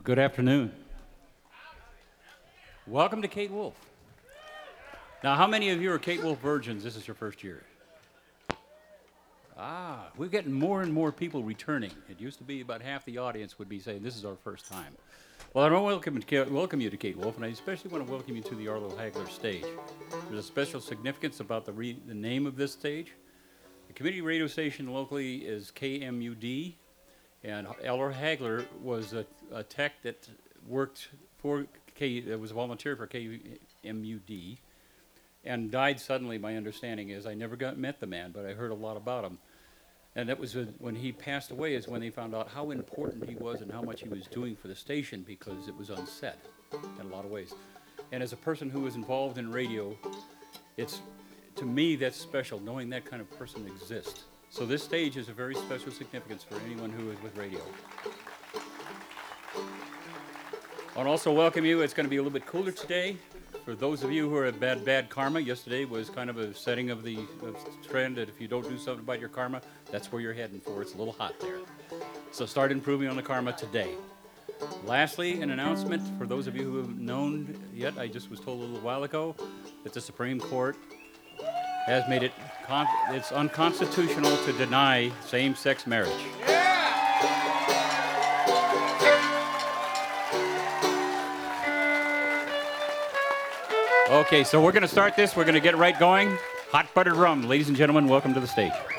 Good afternoon. Welcome to Kate Wolf. Now, how many of you are Kate Wolf virgins? This is your first year. We're getting more and more people returning. It used to be about half the audience would be saying, this is our first time. Well, I want to welcome you to Kate Wolf, and I especially want to welcome you to the Arlo Hagler stage. There's a special significance about the name of this stage. The community radio station locally is KMUD, and Arlo Hagler was a tech that worked for was a volunteer for KMUD, and died suddenly. My understanding is I never met the man, but I heard a lot about him. And that was when he passed away is when they found out how important he was and how much he was doing for the station, because it was unsaid in a lot of ways. And as a person who was involved in radio, to me that's special, knowing that kind of person exists. So this stage is a very special significance for anyone who is with radio. I want to also welcome you. It's going to be a little bit cooler today. For those of you who are at bad karma, yesterday was kind of a setting of the trend that if you don't do something about your karma, that's where you're heading for. It's a little hot there. So start improving on the karma today. Lastly, an announcement for those of you who haven't known yet. I just was told a little while ago that the Supreme Court has made it's unconstitutional to deny same-sex marriage. Okay, so we're going to start this. We're going to get right going. Hot buttered rum. Ladies and gentlemen, welcome to the stage.